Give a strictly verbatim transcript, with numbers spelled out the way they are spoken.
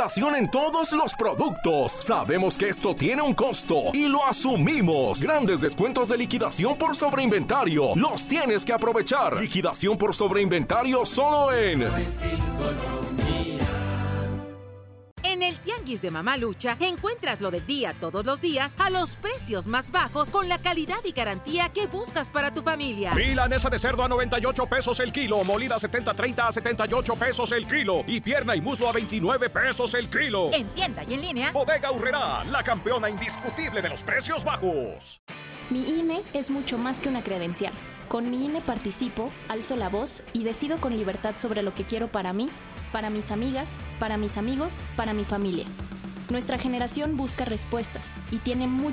liquidación en todos los productos. Sabemos que esto tiene un costo y lo asumimos. Grandes descuentos de liquidación por sobreinventario. Los tienes que aprovechar. Liquidación por sobreinventario solo en... En el Tianguis de Mamalucha encuentras lo del día todos los días a los precios más bajos con la calidad y garantía que buscas para tu familia. Milanesa de cerdo a noventa y ocho pesos el kilo, molida setenta treinta a setenta y ocho pesos el kilo y pierna y muslo a veintinueve pesos el kilo. En tienda y en línea. Bodega Aurrerá, la campeona indiscutible de los precios bajos. Mi I N E es mucho más que una credencial. Con mi I N E participo, alzo la voz y decido con libertad sobre lo que quiero para mí, para mis amigas, para mis amigos, para mi familia. Nuestra generación busca respuestas y tiene mucho